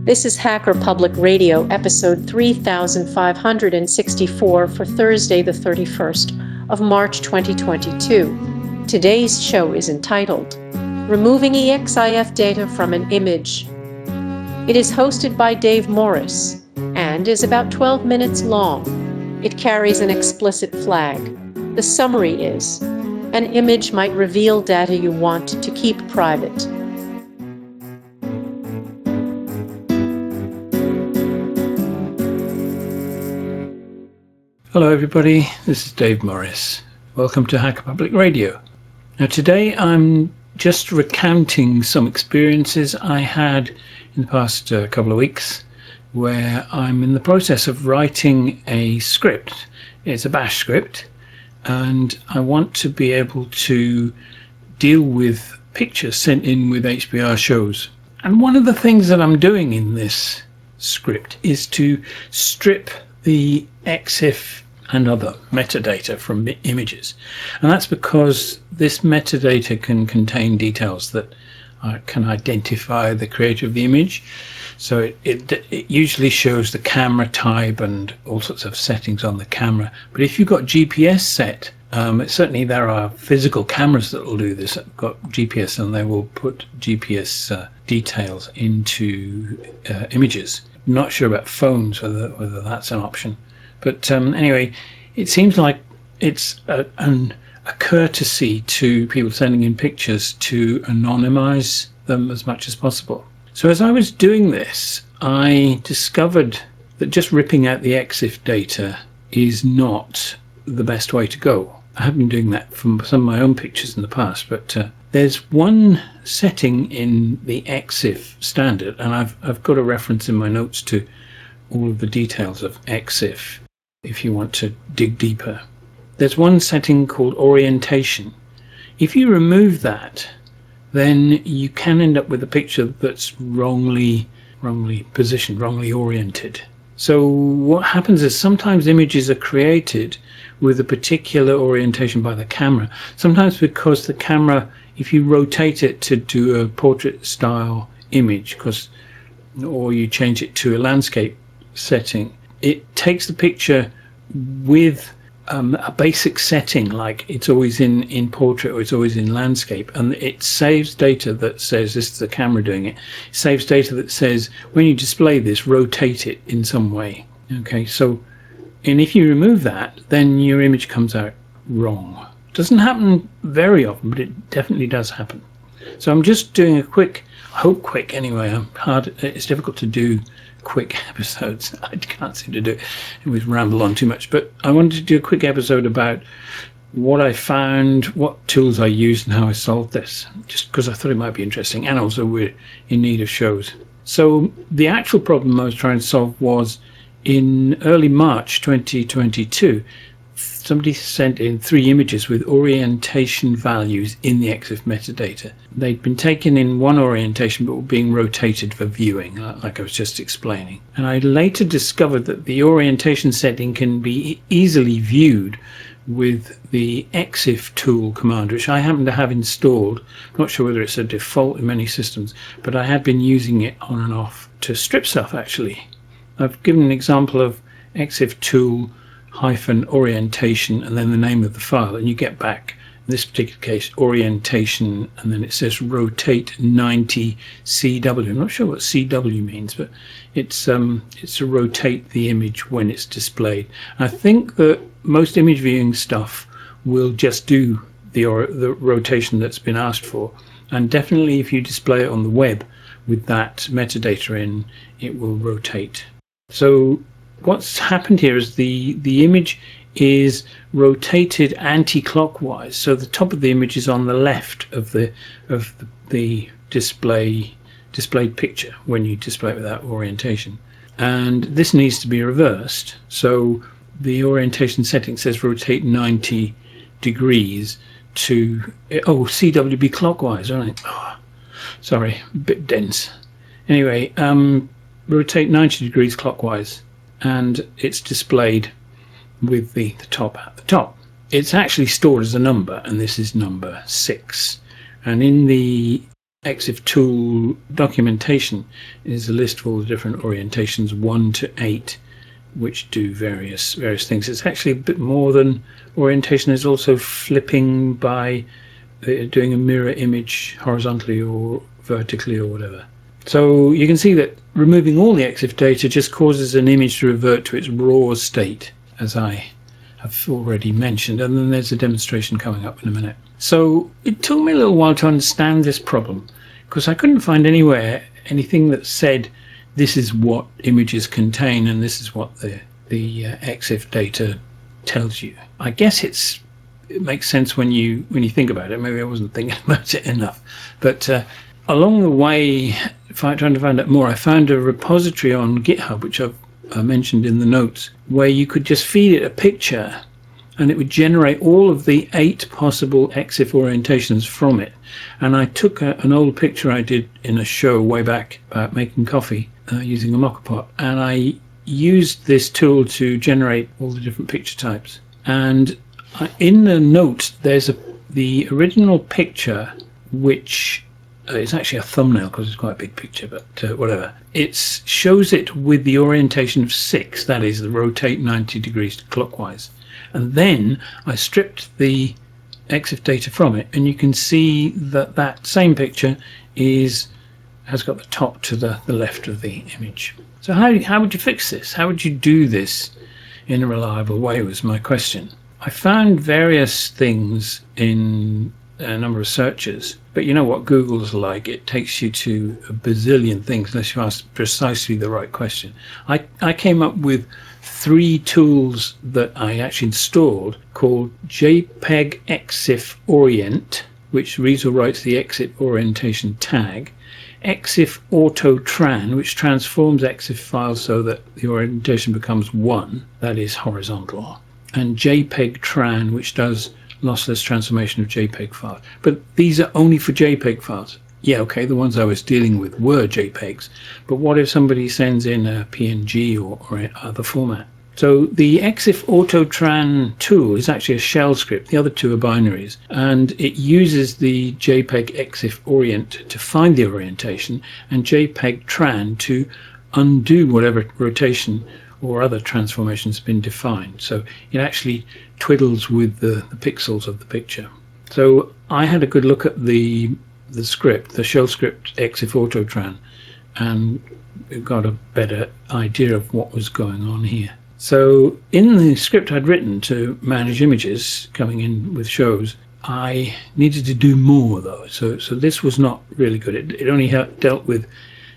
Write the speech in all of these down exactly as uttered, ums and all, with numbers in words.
This is Hacker Public Radio, episode three thousand five hundred sixty-four for Thursday, the thirty-first of March twenty twenty-two. Today's show is entitled, Removing E X I F Data from an Image. It is hosted by Dave Morris and is about twelve minutes long. It carries an explicit flag. The summary is, an image might reveal data you want to keep private. Hello everybody, this is Dave Morris. Welcome to Hacker Public Radio. Now today I'm just recounting some experiences I had in the past uh, couple of weeks where I'm in the process of writing a script. It's a bash script and I want to be able to deal with pictures sent in with H B R shows. And one of the things that I'm doing in this script is to strip the E X I F and other metadata from images. And that's because this metadata can contain details that uh, can identify the creator of the image. So it, it, it usually shows the camera type and all sorts of settings on the camera. But if you've got G P S set, um, it, certainly there are physical cameras that will do this. They've got G P S and they will put G P S uh, details into uh, images. I'm not sure about phones, whether, whether that's an option. But um, anyway, it seems like it's a, an, a courtesy to people sending in pictures to anonymize them as much as possible. So as I was doing this, I discovered that just ripping out the E X I F data is not the best way to go. I have been doing that from some of my own pictures in the past, but uh, there's one setting in the E X I F standard, and I've, I've got a reference in my notes to all of the details of E X I F if you want to dig deeper. There's one setting called orientation. If you remove that, then you can end up with a picture that's wrongly wrongly positioned, wrongly oriented. So what happens is sometimes images are created with a particular orientation by the camera. Sometimes because the camera, if you rotate it to do a portrait style image, because or you change it to a landscape setting, it takes the picture with um, a basic setting, like it's always in, in portrait or it's always in landscape, and it saves data that says, this is the camera doing it, it saves data that says, when you display this, rotate it in some way. Okay, so, and if you remove that, then your image comes out wrong. Doesn't happen very often, but it definitely does happen. So I'm just doing a quick, I hope quick anyway, I'm hard, it's difficult to do quick episodes. I can't seem to do it. It was ramble on too much, but I wanted to do a quick episode about what I found, what tools I used and how I solved this, just because I thought it might be interesting, and also we're in need of shows. So the actual problem I was trying to solve was in early March twenty twenty-two, somebody sent in three images with orientation values in the E X I F metadata. They'd been taken in one orientation but were being rotated for viewing, like I was just explaining. And I later discovered that the orientation setting can be easily viewed with the E X I F tool command, which I happen to have installed. I'm not sure whether it's a default in many systems, but I had been using it on and off to strip stuff actually. I've given an example of E X I F tool hyphen orientation and then the name of the file, and you get back, in this particular case, orientation, and then it says rotate ninety C W. I'm not sure what C W means, but it's um it's to rotate the image when it's displayed. I think that most image viewing stuff will just do the or the rotation that's been asked for, and definitely if you display it on the web with that metadata in, it will rotate. So what's happened here is the the image is rotated anti-clockwise, so the top of the image is on the left of the of the, the display displayed picture when you display it without orientation, and this needs to be reversed. So the orientation setting says rotate ninety degrees to oh C W B clockwise, right? Oh, sorry, a bit dense. Anyway, um, rotate ninety degrees clockwise, and it's displayed with the, the top at the top. It's actually stored as a number, and this is number six. And in the EXIF tool documentation is a list of all the different orientations, one to eight, which do various various things. It's actually a bit more than orientation. There's also flipping by uh, doing a mirror image horizontally or vertically or whatever. So you can see that removing all the EXIF data just causes an image to revert to its raw state, as I have already mentioned, and then there's a demonstration coming up in a minute. So it took me a little while to understand this problem, because I couldn't find anywhere anything that said this is what images contain and this is what the, the uh, EXIF data tells you. I guess it's it makes sense when you when you think about it. Maybe I wasn't thinking about it enough. But uh, along the way, trying to find out more, I found a repository on GitHub, which I've uh, mentioned in the notes, where you could just feed it a picture and it would generate all of the eight possible EXIF orientations from it. And I took a, an old picture I did in a show way back about making coffee uh, using a Mokka pot, and I used this tool to generate all the different picture types. And I, in the note, there's a the original picture, which uh, is actually a thumbnail because it's quite a big picture, but uh, whatever. It shows it with the orientation of six, that is, the rotate ninety degrees clockwise. And then I stripped the EXIF data from it, and you can see that that same picture is has got the top to the, the left of the image. So how, how would you fix this? How would you do this in a reliable way was my question. I found various things in a number of searches, but you know what Google's like. It takes you to a bazillion things unless you ask precisely the right question. I, I came up with three tools that I actually installed called JPEG EXIF Orient, which reads or writes the EXIF orientation tag, EXIF Auto Tran, which transforms EXIF files so that the orientation becomes one, that is horizontal, and JPEG Tran, which does lossless transformation of JPEG files. But these are only for JPEG files. Yeah, okay, the ones I was dealing with were JPEGs, but what if somebody sends in a P N G or, or other format? So the EXIF AutoTran tool is actually a shell script. The other two are binaries, and it uses the JPEG EXIF orient to find the orientation and JPEG Tran to undo whatever rotation or other transformation has been defined. So it actually twiddles with the, the pixels of the picture. So I had a good look at the the script, the shell script EXIF AutoTran, and got a better idea of what was going on here. So in the script I'd written to manage images coming in with shows, I needed to do more though. So so this was not really good. It, it only helped, dealt with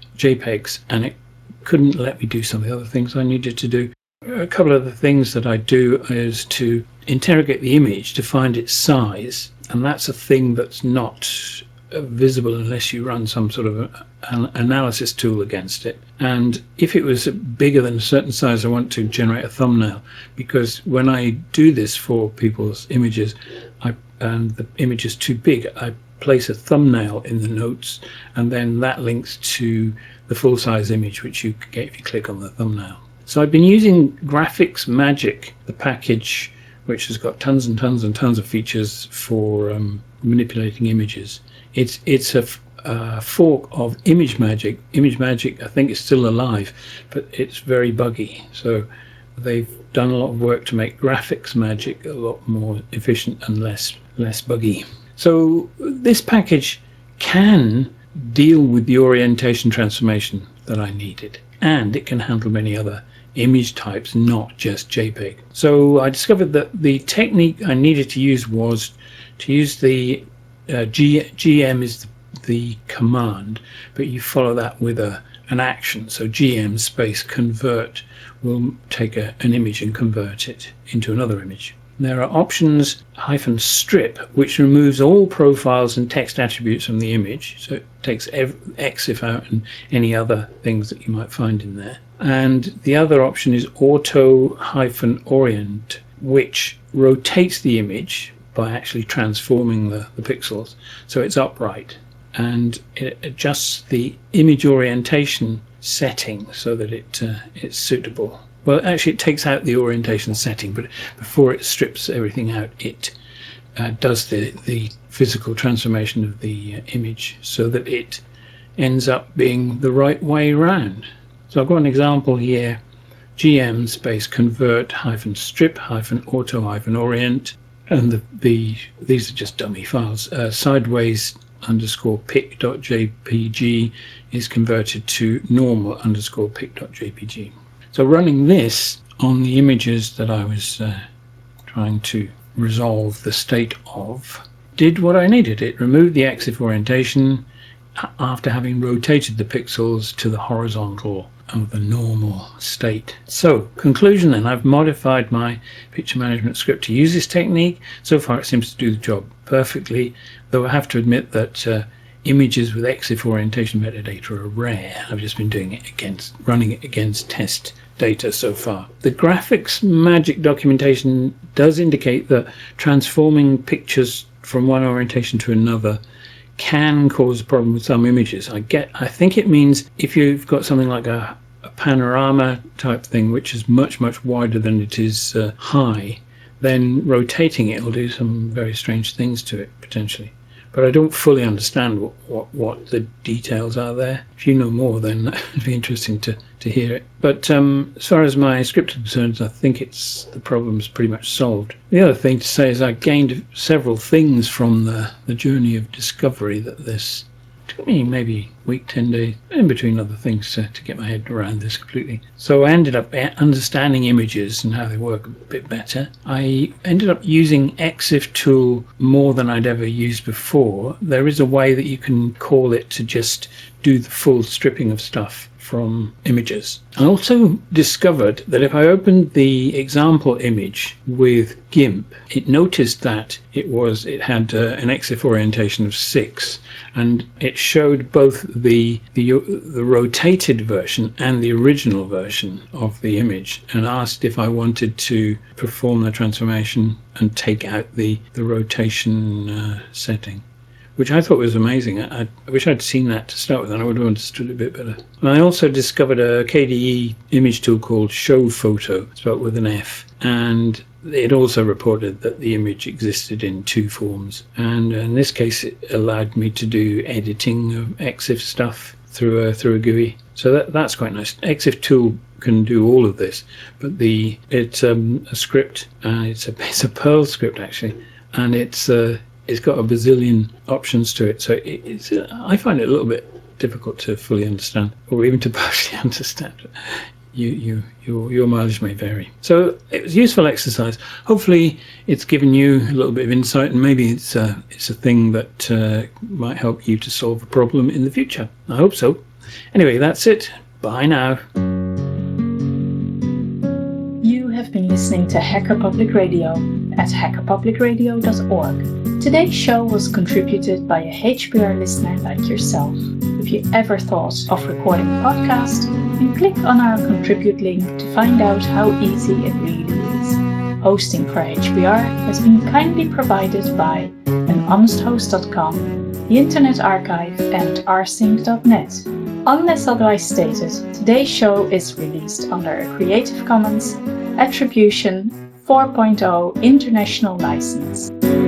JPEGs, and it couldn't let me do some of the other things I needed to do. A couple of the things that I do is to interrogate the image to find its size, and that's a thing that's not visible unless you run some sort of a, an analysis tool against it. And if it was bigger than a certain size, I want to generate a thumbnail, because when I do this for people's images, I, and the image is too big, I place a thumbnail in the notes, and then that links to the full-size image, which you get if you click on the thumbnail. So I've been using Graphics Magic, the package which has got tons and tons and tons of features for um, manipulating images. It's it's a, a fork of ImageMagick. ImageMagick, I think, is still alive, but it's very buggy. So they've done a lot of work to make Graphics Magic a lot more efficient and less less buggy. So this package can deal with the orientation transformation that I needed, and it can handle many other image types, not just JPEG. So I discovered that the technique I needed to use was to use the uh, G, GM is the, the command, but you follow that with a an action. So G M space convert will take a, an image and convert it into another image. There are options hyphen strip, which removes all profiles and text attributes from the image. So it takes EXIF out and any other things that you might find in there. And the other option is auto hyphen orient, which rotates the image by actually transforming the, the pixels so it's upright. And it adjusts the image orientation setting so that it uh, it's suitable. Well, actually, it takes out the orientation setting, but before it strips everything out, it uh, does the, the physical transformation of the uh, image so that it ends up being the right way round. So I've got an example here, G M space convert hyphen strip hyphen auto hyphen orient, and the, the these are just dummy files. Uh, sideways underscore pic dot J P G is converted to normal underscore pic dot J P G. So running this on the images that I was uh, trying to resolve the state of did what I needed. It removed the EXIF orientation after having rotated the pixels to the horizontal of the normal state. So, conclusion then, I've modified my picture management script to use this technique. So far it seems to do the job perfectly, though I have to admit that uh, images with EXIF orientation metadata are rare. I've just been doing it against, running it against test data so far. The graphics magic documentation does indicate that transforming pictures from one orientation to another can cause a problem with some images. I get. I think it means if you've got something like a, a panorama type thing, which is much, much wider than it is uh, high, then rotating it will do some very strange things to it, potentially. But I don't fully understand what, what, what the details are there. If you know more, then it'd be interesting to, to hear it. But um, as far as my script is concerned, I think it's the problem's pretty much solved. The other thing to say is I gained several things from the, the journey of discovery that this took me maybe a week, ten days, in between other things, to, to get my head around this completely. So I ended up understanding images and how they work a bit better. I ended up using EXIF tool more than I'd ever used before. There is a way that you can call it to just do the full stripping of stuff from images. I also discovered that if I opened the example image with GIMP, it noticed that it was it had uh, an EXIF orientation of six, and it showed both the, the the rotated version and the original version of the image, and asked if I wanted to perform the transformation and take out the the rotation uh, setting, which I thought was amazing. I, I wish I'd seen that to start with, and I would have understood it a bit better. And I also discovered a K D E image tool called Show Photo, spelled with an F, and it also reported that the image existed in two forms. And in this case, it allowed me to do editing of EXIF stuff through a, through a G U I. So that, that's quite nice. EXIF tool can do all of this, but the it's um, a script, and it's a, it's a Perl script actually, and it's uh, it's got a bazillion options to it, so it, it's, uh, I find it a little bit difficult to fully understand, or even to partially understand. You, you, your, your mileage may vary. So it was a useful exercise. Hopefully it's given you a little bit of insight, and maybe it's a, it's a thing that uh, might help you to solve a problem in the future. I hope so. Anyway, that's it. Bye now. You have been listening to Hacker Public Radio at hacker public radio dot org. Today's show was contributed by a H P R listener like yourself. If you ever thought of recording a podcast, then click on our contribute link to find out how easy it really is. Hosting for H P R has been kindly provided by an honest host dot com, the Internet Archive, and r sync dot net. Unless otherwise stated, today's show is released under a Creative Commons Attribution four point oh International License.